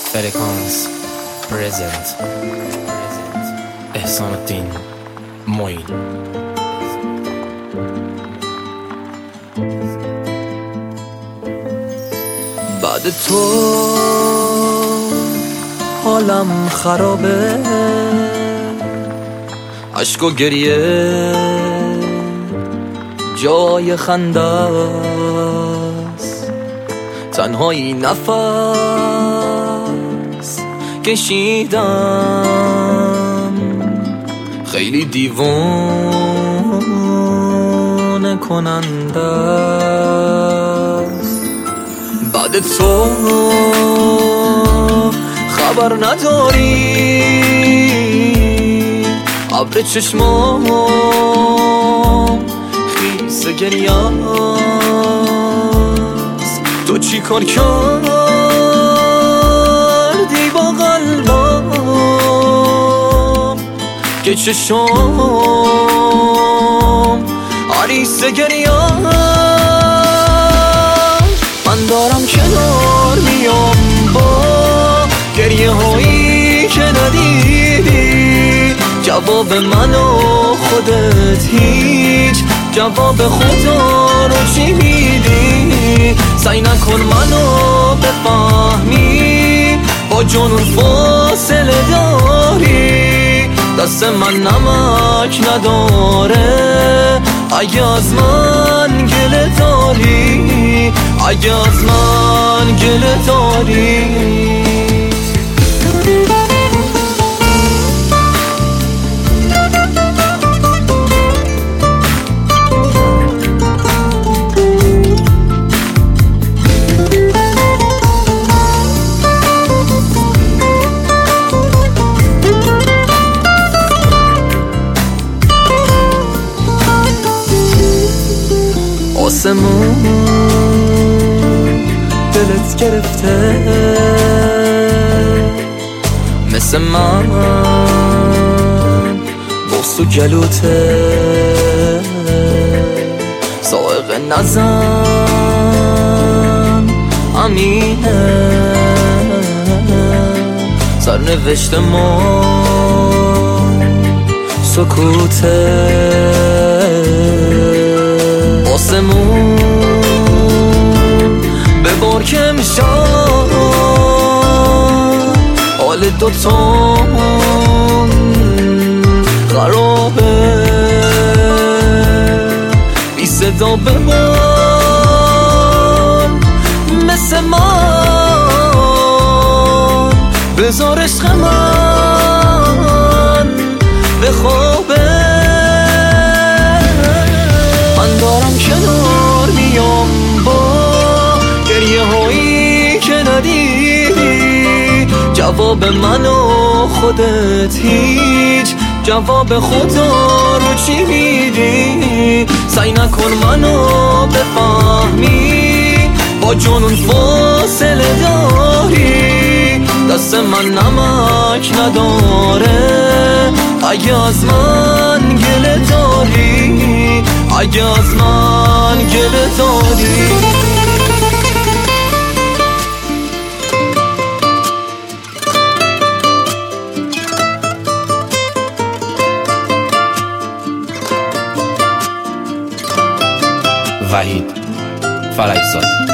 فرکانس پرزنت احسان الدین معین. بعد تو حالم خرابه، عشق و گریه جای خنده است، تنهایی نفس کشیدم، خیلی دیوانه کننده است. بعد تو خبر نداری، ابر چشمام خیس گریه است. تو چی کار کردی با قلبم که چشام عریس گریه است؟ من دارم کنار میام با گریه هایی که ندیدی، جواب منو خودت هیچ جواب خدا رو چی میدی؟ سعی نکن منو بفهمی، با جنون فاصله داری، دست من نمک نداره. اگه از من گله داری، اگه از من گله داری، آسمون دلت گرفته مثل من، بغض و گلوته سائق نزن امینه، سرنوشت ما سکوته. آسمون ببار که میشم حال دوتامون خرابه، بی صدا بمان مثل من، بذار عشق من بخوابه. من دارم کنار میام با گریه هایی که ندیدی، جواب منو خودت هیچ جواب خدا رو چی میدی؟ سعی نکن منو بفهمی، با جنون فاصله داری، دست من نمک نداره. اگه از من گله داری، اگه از من گله داری، وحید فرجزاده.